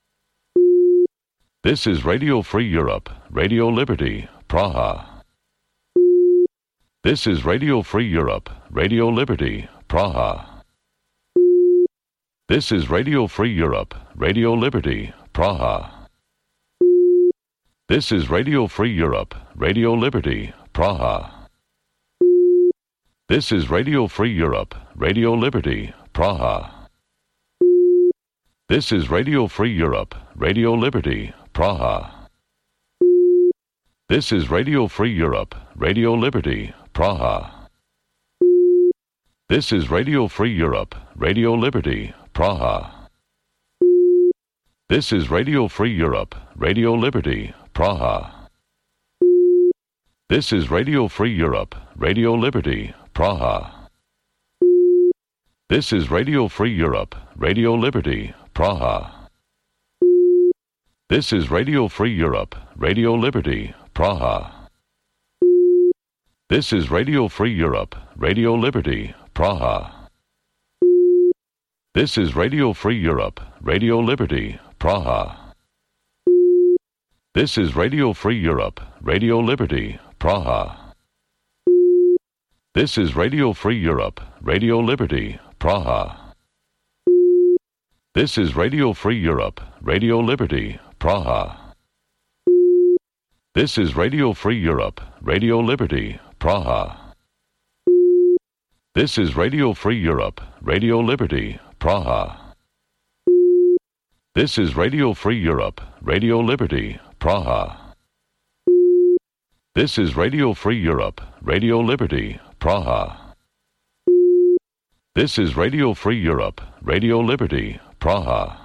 This is Radio Free Europe, Radio Liberty, Praha. This is Radio Free Europe, Radio Liberty, Praha. This is Radio Free Europe, Radio Liberty, Praha. This is Radio Free Europe, Radio Liberty, Praha. This is Radio Free Europe, Radio Liberty, Praha. This is Radio Free Europe, Radio Liberty, Praha. This is Radio Free Europe, Radio Liberty, Praha. This is Radio Free Europe, Radio Liberty, Praha. This is Radio Free Europe, Radio Liberty, Praha. This is Radio Free Europe, Radio Liberty, Praha. This is Radio Free Europe, Radio Liberty, Praha. This is Radio Free Europe, Radio Liberty, Praha. This is Radio Free Europe, Radio Liberty, Praha. This is Radio Free Europe, Radio Liberty, Praha. This is Radio Free Europe, Radio Liberty, Praha. This is Radio Free Europe, Radio Liberty, Praha. This is Radio Free Europe, Radio Liberty, Praha. This is Radio Free Europe, Radio Liberty, Praha. This is Radio Free Europe, Radio Liberty, Praha. This is Radio Free Europe, Radio Liberty, Praha. This is Radio Free Europe, Radio Liberty, Praha. This is Radio Free Europe, Radio Liberty, Praha.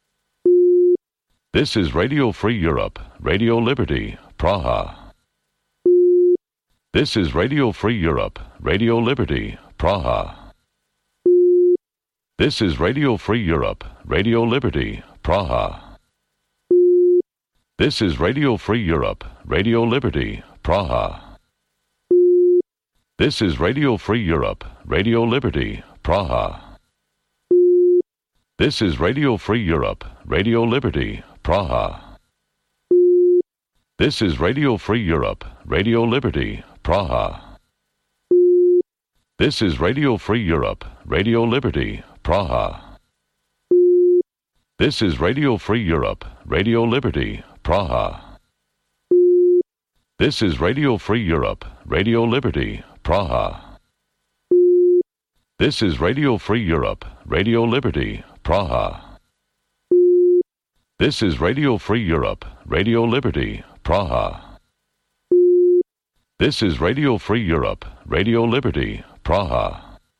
This is Radio Free Europe, Radio Liberty, Praha. This is Radio Free Europe, Radio Liberty, Praha. This is Radio Free Europe, Radio Liberty, Praha. This is Radio Free Europe, Radio Liberty, Praha. This is Radio Free Europe, Radio Liberty, Praha. This is Radio Free Europe, Radio Liberty, Praha. This is Radio Free Europe, Radio Liberty, Praha. This is Radio Free Europe, Radio Liberty, Praha. This is Radio Free Europe, Radio Liberty, Praha. This is Radio Free Europe, Radio Liberty, Praha. This is Radio Free Europe, Radio Liberty, Praha. This is Radio Free Europe, Radio Liberty, Praha. This is Radio Free Europe, Radio Liberty, Praha.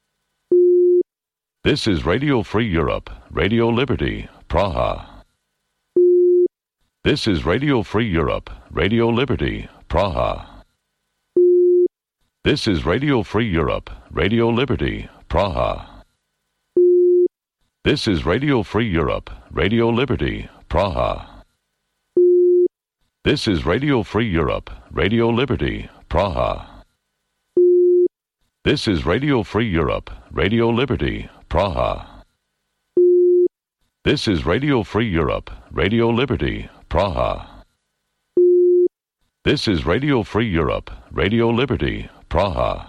This is Radio Free Europe, Radio Liberty, Praha. This is Radio Free Europe, Radio Liberty, Praha. This is Radio Free Europe, Radio Liberty, Praha. This is Radio Free Europe, Radio Liberty, Praha. This is Radio Free Europe, Radio Liberty, Praha. This is Radio Free Europe, Radio Liberty, Praha. This is Radio Free Europe, Radio Liberty, Praha. This is Radio Free Europe, Radio Liberty, Praha.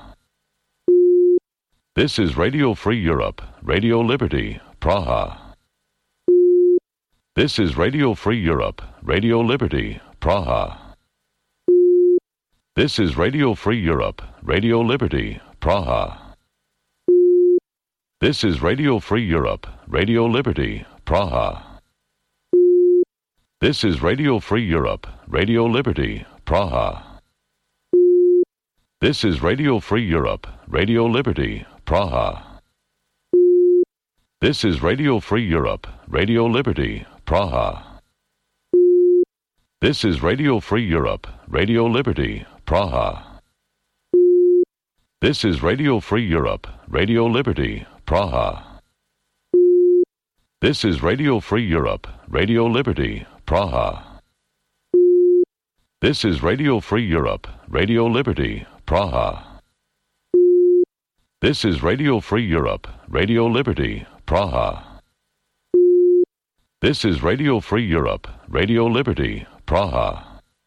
This is Radio Free Europe, Radio Liberty, Praha. This is Radio Free Europe, Radio Liberty, Praha. This is Radio Free Europe, Radio Liberty, Praha. This is Radio Free Europe, Radio Liberty, Praha. This is Radio Free Europe, Radio Liberty, Praha. This is Radio Free Europe, Radio Liberty, Praha. This is Radio Free Europe, Radio Liberty, Praha. This is Radio Free Europe, Radio Liberty, Praha. This is Radio Free Europe, Radio Liberty, Praha. This is Radio Free Europe, Radio Liberty, Praha. This is Radio Free Europe, Radio Liberty, Praha. This is Radio Free Europe, Radio Liberty, Praha. This is Radio Free Europe, Radio Liberty, Praha.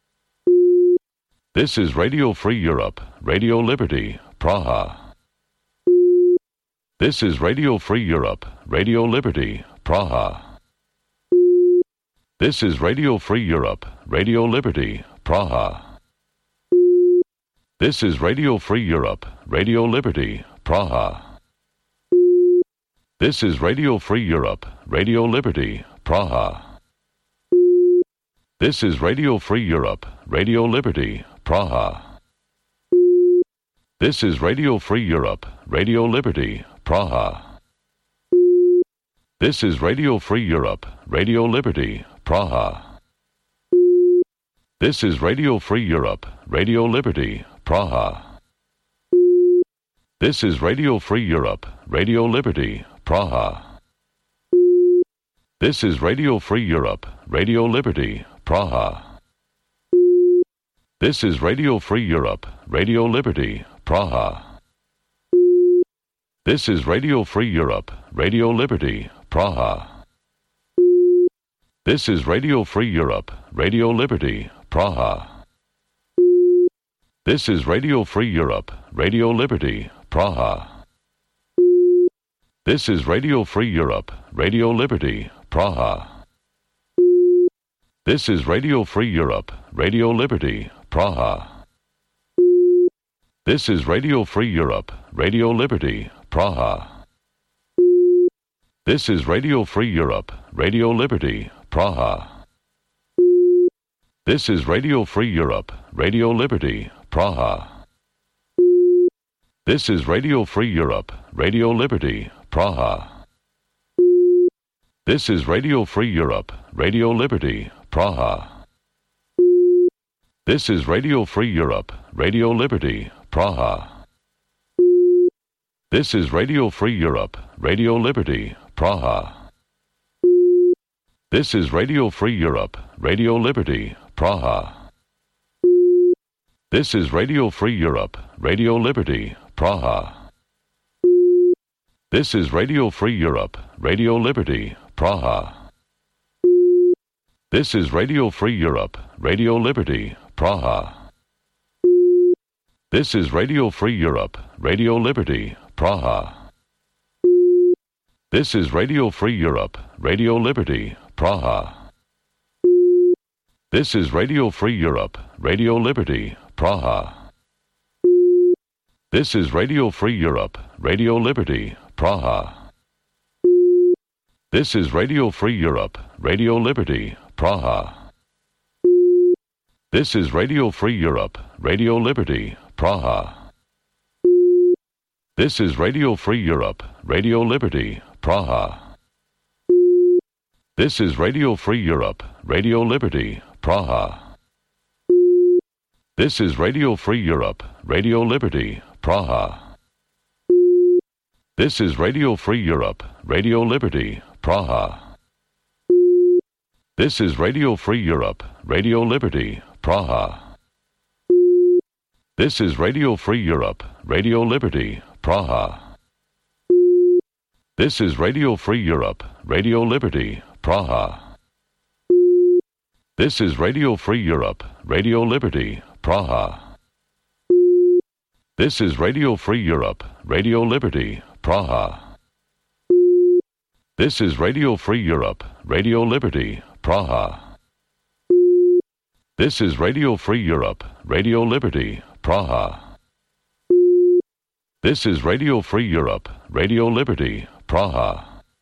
This is Radio Free Europe, Radio Liberty, Praha. This is Radio Free Europe, Radio Liberty, Praha. This is Radio Free Europe, Radio Liberty, Praha. This is Radio Free Europe, Radio Liberty, Praha. This is Radio Free Europe, Radio Liberty, Praha. This is Radio Free Europe, Radio Liberty, Praha. This is Radio Free Europe, Radio Liberty, Praha. This is Radio Free Europe, Radio Liberty, Praha. This is Radio Free Europe, Radio Liberty, Praha. This is Radio Free Europe, Radio Liberty, Praha. This is Radio Free Europe, Radio Liberty, Praha. This is Radio Free Europe, Radio Liberty, Praha. This is Radio Free Europe, Radio Liberty, Praha. This is Radio Free Europe, Radio Liberty, Praha. This is Radio Free Europe, Radio Liberty, Praha. This is Radio Free Europe, Radio Liberty, Praha. This is Radio Free Europe, Radio Liberty, Praha. This is Radio Free Europe, Radio Liberty, Praha. This is Radio Free Europe, Radio Liberty, Praha. This is Radio Free Europe, Radio Liberty, Praha. This is Radio Free Europe, Radio Liberty, Praha. This is Radio Free Europe, Radio Liberty, Praha. This is Radio Free Europe, Radio Liberty, Praha. This is Radio Free Europe, Radio Liberty, Praha. This is Radio Free Europe, Radio Liberty, Praha. This is Radio Free Europe, Radio Liberty, Praha. This is Radio Free Europe, Radio Liberty, Praha. This is Radio Free Europe, Radio Liberty, Praha. This is Radio Free Europe, Radio Liberty, Praha. This is Radio Free Europe, Radio Liberty, Praha. This is Radio Free Europe, Radio Liberty, Praha. This is Radio Free Europe, Radio Liberty, Praha. This is Radio Free Europe, Radio Liberty, Praha. This is Radio Free Europe, Radio Liberty, Praha. This is Radio Free Europe, Radio Liberty, Praha. This is Radio Free Europe, Radio Liberty, Praha. This is Radio Free Europe, Radio Liberty, Praha. This is Radio Free Europe, Radio Liberty, Praha. This is Radio Free Europe, Radio Liberty, Praha. This is Radio Free Europe, Radio Liberty, Praha. This is Radio Free Europe, Radio Liberty, Praha. This is Radio Free Europe, Radio Liberty, Praha. This is Radio Free Europe, Radio Liberty, Praha. This is Radio Free Europe, Radio Liberty, Praha. This is Radio Free Europe, Radio Liberty, Praha. This is Radio Free Europe, Radio Liberty, Praha.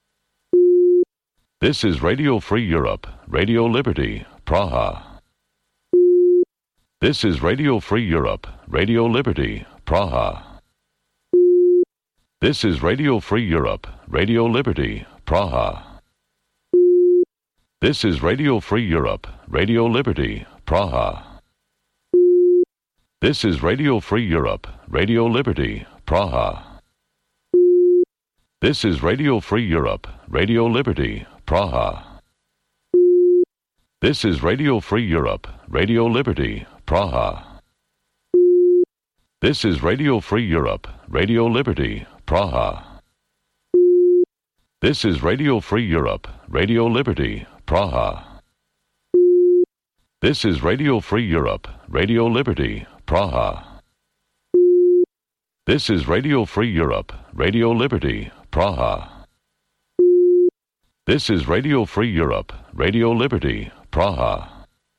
This is Radio Free Europe, Radio Liberty, Praha. This is Radio Free Europe, Radio Liberty, Praha. This is Radio Free Europe, Radio Liberty, Praha. This is Radio Free Europe, Radio Liberty, Praha. This is Radio Free Europe, Radio Liberty, Praha. This is Radio Free Europe, Radio Liberty, Praha. This is Radio Free Europe, Radio Liberty, Praha. This is Radio Free Europe, Radio Liberty, Praha. This is Radio Free Europe, Radio Liberty, Praha. This is Radio Free Europe, Radio Liberty, Praha. This is Radio Free Europe, Radio Liberty, Praha. This is Radio Free Europe, Radio Liberty, Praha.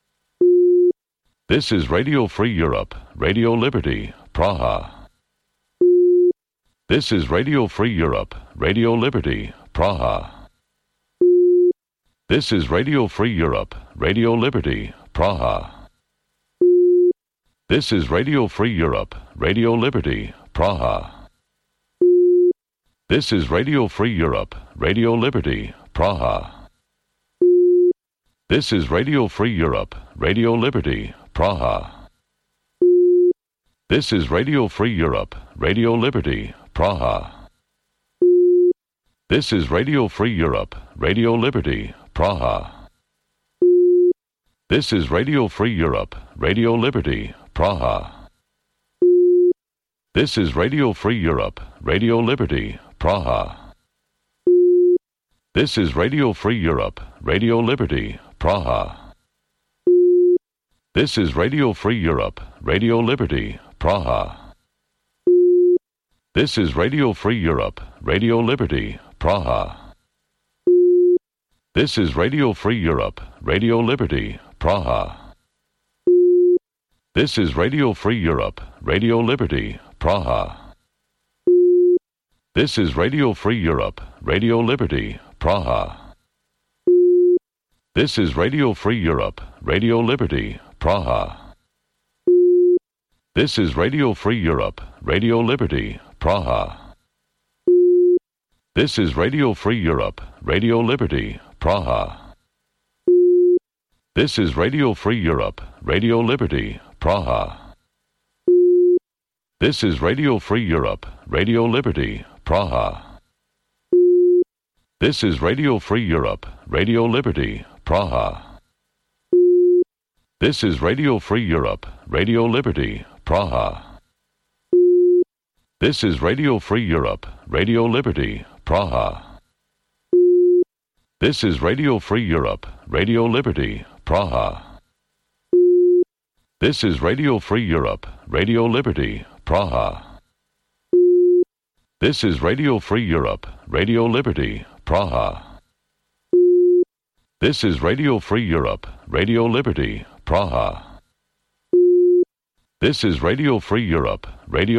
This is Radio Free Europe, Radio Liberty, Praha. This is Radio Free Europe, Radio Liberty, Praha. This is Radio Free Europe, Radio Liberty, Praha. This is Radio Free Europe, Radio Liberty, Praha. This is Radio Free Europe, Radio Liberty, Praha. This is Radio Free Europe, Radio Liberty, Praha. This is Radio Free Europe, Radio Liberty, Praha. This is Radio Free Europe, Radio Liberty, Praha. This is Radio Free Europe, Radio Liberty, Praha. This is Radio Free Europe, Radio Liberty, Praha. This is Radio Free Europe, Radio Liberty, Praha. This is Radio Free Europe, Radio Liberty, Praha. This is Radio Free Europe, Radio Liberty, Praha. This is Radio Free Europe, Radio Liberty, Praha. This is Radio Free Europe, Radio Liberty, Praha. This is Radio Free Europe, Radio Liberty, Praha. This is Radio Free Europe, Radio Liberty, Praha. This is Radio Free Europe, Radio Liberty, Praha. This is Radio Free Europe, Radio Liberty, Praha. This is Radio Free Europe, Radio Liberty, Praha. This is Radio Free Europe, Radio Liberty, Praha. This is Radio Free Europe, Radio Liberty, Praha. This is Radio Free Europe, Radio Liberty, Praha. This is Radio Free Europe, Radio Liberty, Praha. This is Radio Free Europe, Radio Liberty, Praha. This is Radio Free Europe, Radio Liberty, Praha. This is Radio Free Europe, Radio Liberty, Praha. This is Radio Free Europe, Radio Liberty, Praha. This is Radio Free Europe, Radio